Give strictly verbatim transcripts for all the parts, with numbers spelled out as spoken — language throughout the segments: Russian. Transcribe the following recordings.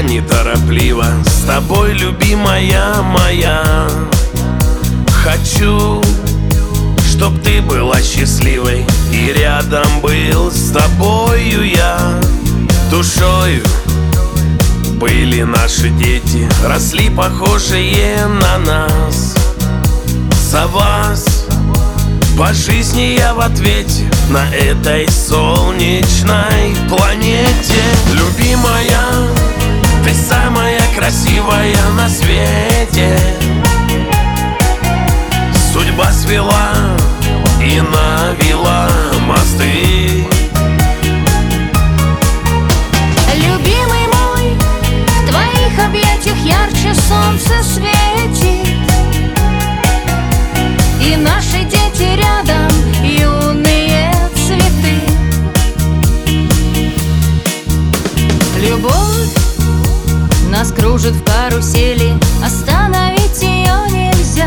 я неторопливо с тобой, любимая моя. Хочу, чтоб ты была счастливой и рядом был с тобою я. Душою были наши дети, росли похожие на нас. За вас по жизни я в ответе на этой солнечной планете. Любимая, ты самая красивая на свете. Судьба свела и навела мосты. Любимый мой, в твоих объятиях ярче солнце светит, и наши дети рядом, юные цветы. Любовь нас кружит в карусели, остановить ее нельзя.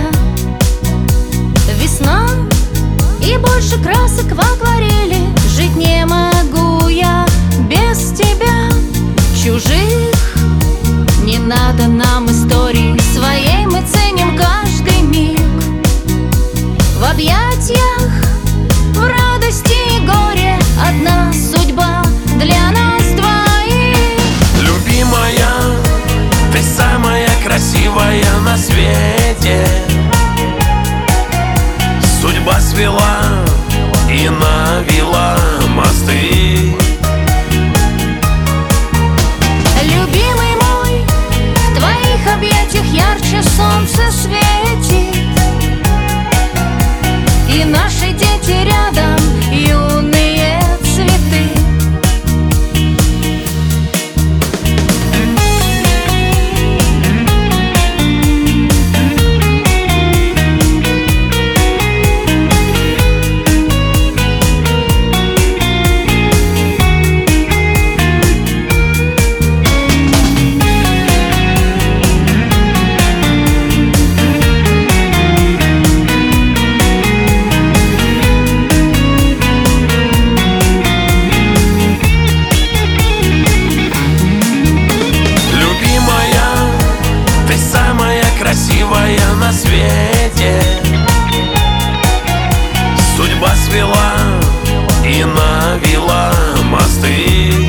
Весна и больше красок в акварели. Жить не могу я без тебя. Чужих не надо нам историй, своей мы ценим каждый миг. В объятиях, в радости и горе одна судьба для нас двоих. Любимая, ты самая красивая на свете. Судьба свела и навела мосты. Любимый мой, в твоих объятиях ярче солнце светит, и наши дети рядом, юные цветы. Красивая на свете. Судьба свела и навела мосты.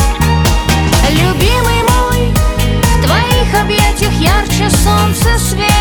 Любимый мой, в твоих объятиях ярче солнце светит,